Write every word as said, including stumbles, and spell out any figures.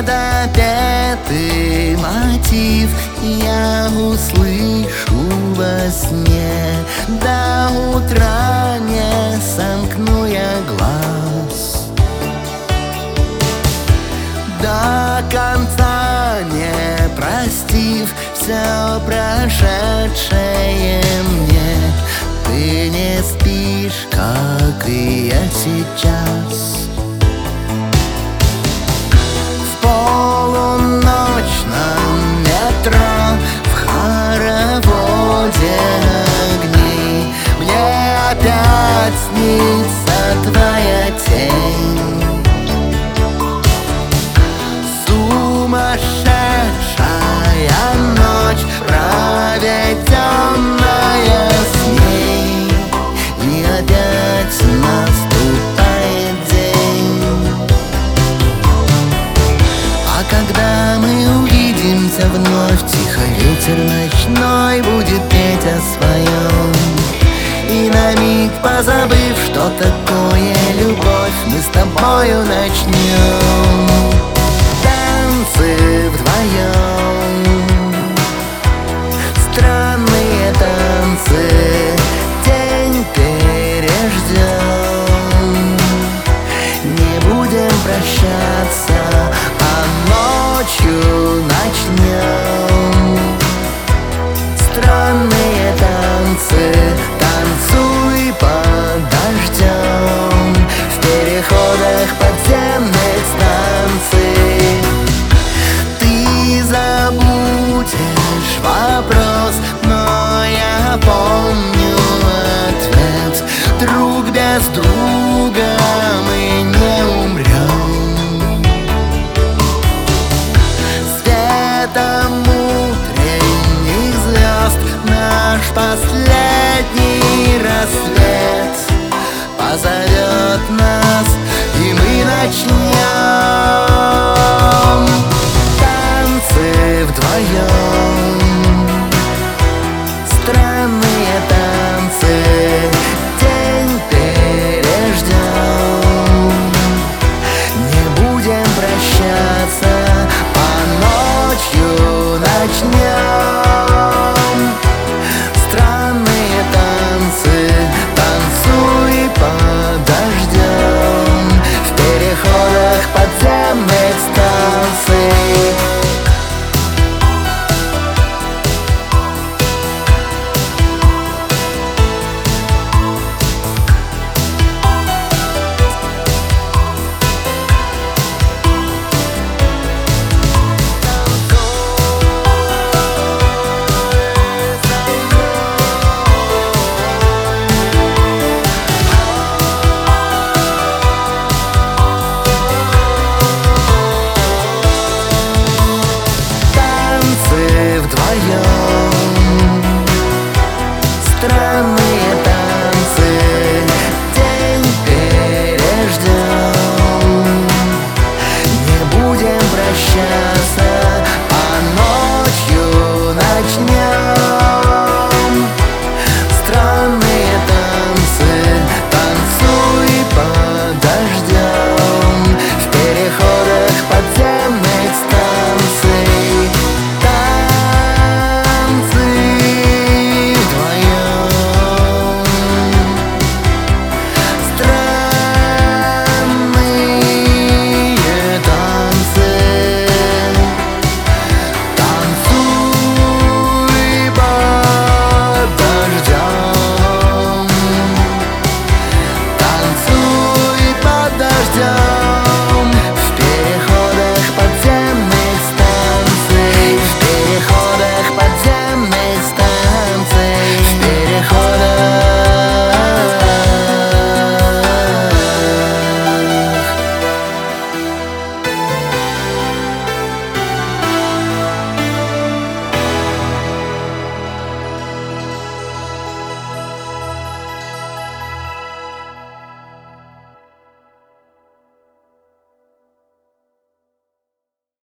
недопетый мотив я услышу во сне. До утра не сомкну я глаз, до конца не простив все прошедшее мне. Ты не спишь, как и я сейчас. В полуночном метро, в хороводе огней, мне опять снится твоя тень. Сумасшедшая ночь, проведенная с ней, и опять наступает день. А когда мы увидимся вновь, тихо ветер ночной будет петь о своем. И на миг позабыв, что такое любовь, мы с тобою начнем танцы вдвоем. Странные танцы, день переждем. Не будем прощаться, а ночью начнем. Странные танцы, танцуй под дождем, в переходах по